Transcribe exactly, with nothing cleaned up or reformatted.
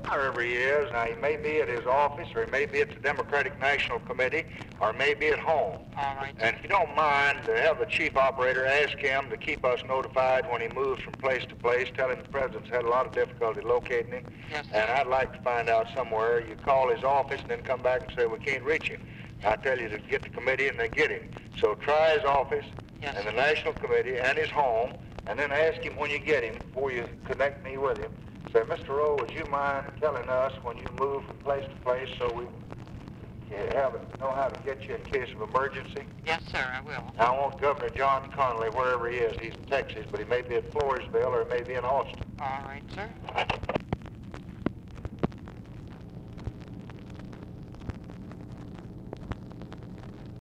Wherever he is. Now, he may be at his office, or he may be at the Democratic National Committee, or may be at home. All right. And if you don't mind, to have the chief operator ask him to keep us notified when he moves from place to place. Tell him the president's had a lot of difficulty locating him. Yes, sir. And I'd like to find out somewhere. You call his office and then come back and say, we can't reach him. I tell you to get the committee, and they get him. So try his office Yes, and the sir. National Committee and his home, and then ask him when you get him, before you connect me with him. Say, Mister Rowe, would you mind telling us when you move from place to place so we have know how to get you in case of emergency? Yes, sir, I will. I want Governor John Connally, wherever he is. He's in Texas, but he may be at Floresville or he may be in Austin. All right, sir.